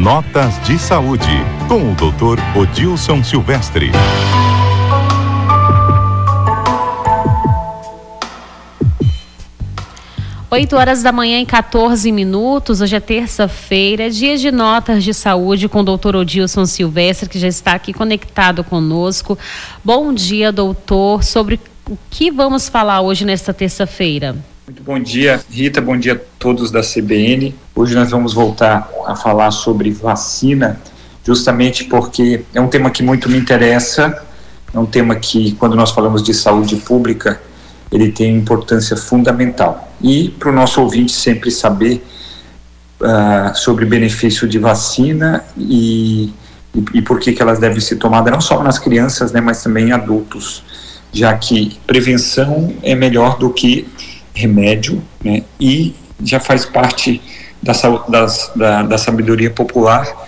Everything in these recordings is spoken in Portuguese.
Notas de Saúde, com o Dr. Odilson Silvestre. Oito horas da manhã e 14 minutos, hoje é terça-feira, dia de Notas de Saúde com o Dr. Odilson Silvestre, que já está aqui conectado conosco. Bom dia, doutor. Sobre o que vamos falar hoje nesta terça-feira? Muito bom dia, Rita, bom dia a todos da CBN. Hoje nós vamos voltar a falar sobre vacina, justamente porque é um tema que muito me interessa, é um tema que, quando nós falamos de saúde pública, ele tem importância fundamental. E para o nosso ouvinte sempre saber sobre o benefício de vacina e por que elas devem ser tomadas, não só nas crianças, né, mas também em adultos, já que prevenção é melhor do que remédio, né, e já faz parte da sabedoria popular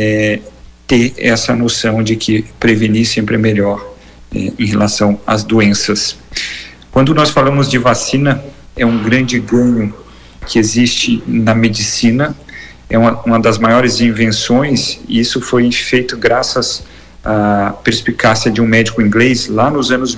ter essa noção de que prevenir sempre é melhor em relação às doenças. Quando nós falamos de vacina, é um grande ganho que existe na medicina, é uma das maiores invenções, e isso foi feito graças à perspicácia de um médico inglês lá nos anos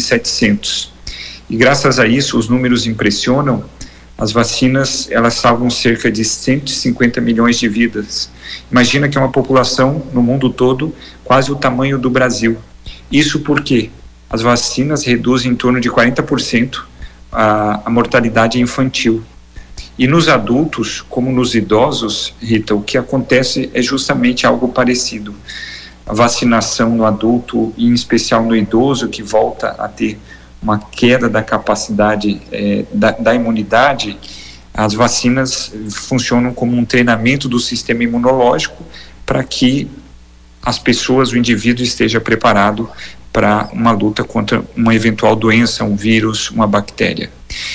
1700. E graças a isso, os números impressionam. As vacinas, elas salvam cerca de 150 milhões de vidas. Imagina que é uma população no mundo todo quase o tamanho do Brasil. Isso porque as vacinas reduzem em torno de 40% a mortalidade infantil. E nos adultos, como nos idosos, Rita, o que acontece é justamente algo parecido. A vacinação no adulto, e em especial no idoso, que volta a ter uma queda da capacidade da imunidade, as vacinas funcionam como um treinamento do sistema imunológico para que as pessoas, o indivíduo, esteja preparado para uma luta contra uma eventual doença, um vírus, uma bactéria.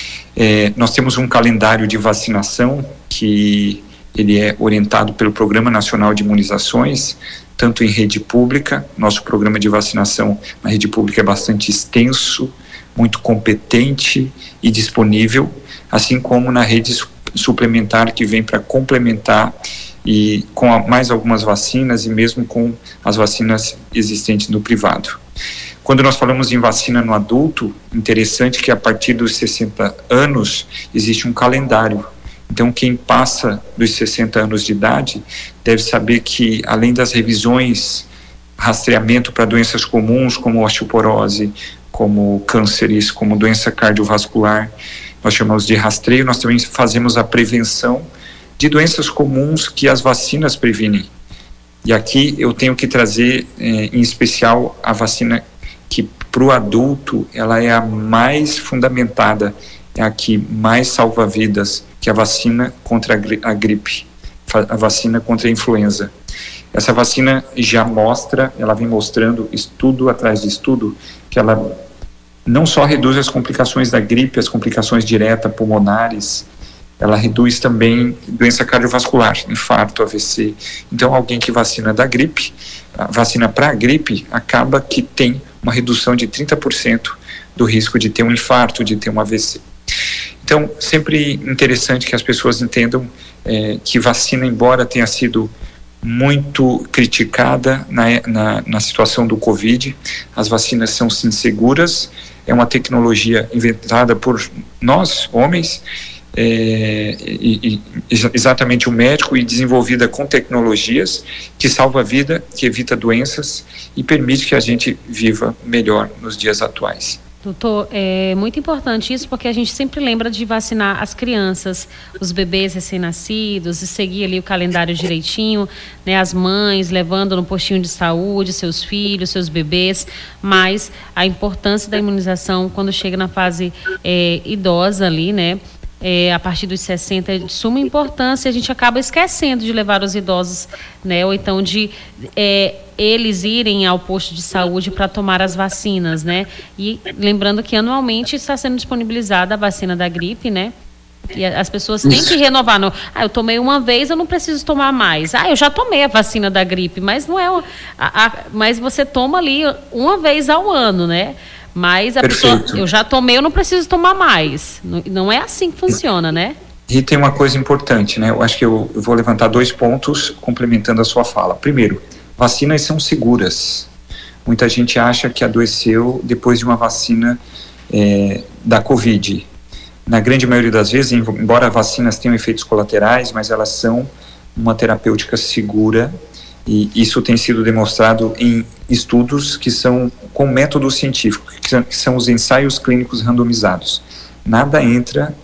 Nós temos um calendário de vacinação que ele é orientado pelo Programa Nacional de Imunizações, tanto em rede pública. Nosso programa de vacinação na rede pública é bastante extenso, muito competente e disponível, assim como na rede suplementar, que vem para complementar e com mais algumas vacinas e mesmo com as vacinas existentes no privado. Quando nós falamos em vacina no adulto, interessante que a partir dos 60 anos existe um calendário. Então, quem passa dos 60 anos de idade deve saber que, além das revisões, rastreamento para doenças comuns como osteoporose, como cânceres, como doença cardiovascular, nós chamamos de rastreio, nós também fazemos a prevenção de doenças comuns que as vacinas previnem. E aqui eu tenho que trazer, em especial, a vacina que para o adulto ela é a mais fundamentada, é a que mais salva vidas, que é a vacina contra a gripe, a vacina contra a influenza. Essa vacina já mostra, ela vem mostrando estudo atrás de estudo, que ela não só reduz as complicações da gripe, as complicações diretas pulmonares, ela reduz também doença cardiovascular, infarto, AVC. Então, alguém que vacina da gripe, vacina para a gripe, acaba que tem uma redução de 30% do risco de ter um infarto, de ter um AVC. Então, sempre interessante que as pessoas entendam que vacina, embora tenha sido muito criticada na situação do Covid, as vacinas são sim seguras, é uma tecnologia inventada por nós, homens, exatamente o médico, e desenvolvida com tecnologias que salva a vida, que evita doenças e permite que a gente viva melhor nos dias atuais. Doutor, é muito importante isso, porque a gente sempre lembra de vacinar as crianças, os bebês recém-nascidos, e seguir ali o calendário direitinho, né, as mães levando no postinho de saúde seus filhos, seus bebês, mas a importância da imunização quando chega na fase idosa ali, né, a partir dos 60 é de suma importância. A gente acaba esquecendo de levar os idosos, né, ou então de eles irem ao posto de saúde para tomar as vacinas, né? E lembrando que anualmente está sendo disponibilizada a vacina da gripe, né? E as pessoas têm que renovar. Não, eu tomei uma vez, eu não preciso tomar mais. Eu já tomei a vacina da gripe, mas não é mas você toma ali uma vez ao ano, né? Mas a pessoa, eu já tomei, eu não preciso tomar mais. Não é assim que funciona, né? E tem uma coisa importante, né? Eu acho que eu vou levantar 2 pontos complementando a sua fala. Primeiro, vacinas são seguras. Muita gente acha que adoeceu depois de uma vacina da Covid. Na grande maioria das vezes, embora vacinas tenham efeitos colaterais, mas elas são uma terapêutica segura, e isso tem sido demonstrado em estudos que são com método científico, que são os ensaios clínicos randomizados. Nada entra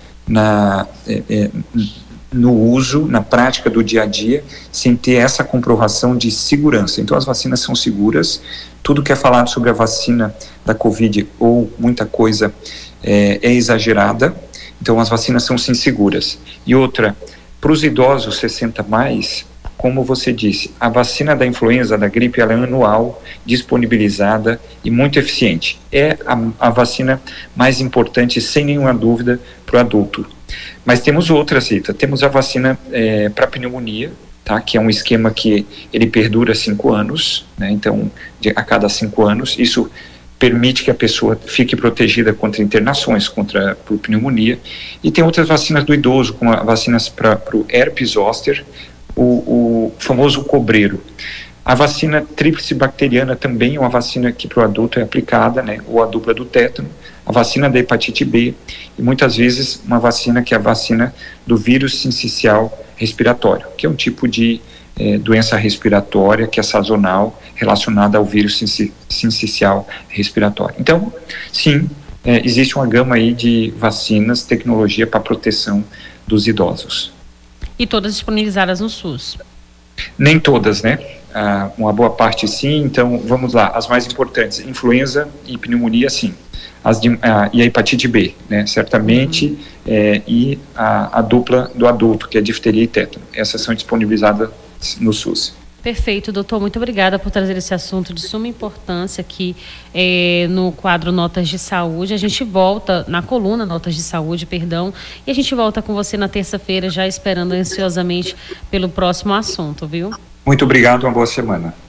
no uso, na prática do dia a dia, sem ter essa comprovação de segurança. Então as vacinas são seguras, tudo que é falado sobre a vacina da Covid ou muita coisa é exagerada, então as vacinas são sim seguras. E outra, para os idosos 60 mais, como você disse, a vacina da influenza, da gripe, ela é anual, disponibilizada e muito eficiente. É a vacina mais importante, sem nenhuma dúvida, para o adulto. Mas temos outras, Rita. Temos a vacina para pneumonia, tá? Que é um esquema que ele perdura 5 anos, né? Então, a cada 5 anos, isso permite que a pessoa fique protegida contra internações, por pneumonia. E tem outras vacinas do idoso, como vacinas para o herpes zoster, o famoso cobreiro. A vacina tríplice bacteriana também é uma vacina que para o adulto é aplicada, né, ou a dupla do tétano, a vacina da hepatite B e muitas vezes uma vacina que é a vacina do vírus sincicial respiratório, que é um tipo de doença respiratória que é sazonal relacionada ao vírus sincicial respiratório. Então, sim, existe uma gama aí de vacinas, tecnologia para proteção dos idosos. E todas disponibilizadas no SUS? Nem todas, né? Uma boa parte sim, então vamos lá, as mais importantes, influenza e pneumonia sim, e a hepatite B, né, certamente, e a dupla do adulto, que é difteria e tétano, essas são disponibilizadas no SUS. Perfeito, doutor, muito obrigada por trazer esse assunto de suma importância aqui no quadro Notas de Saúde. A gente volta, na coluna Notas de Saúde, perdão, e a gente volta com você na terça-feira, já esperando ansiosamente pelo próximo assunto, viu? Muito obrigado, uma boa semana.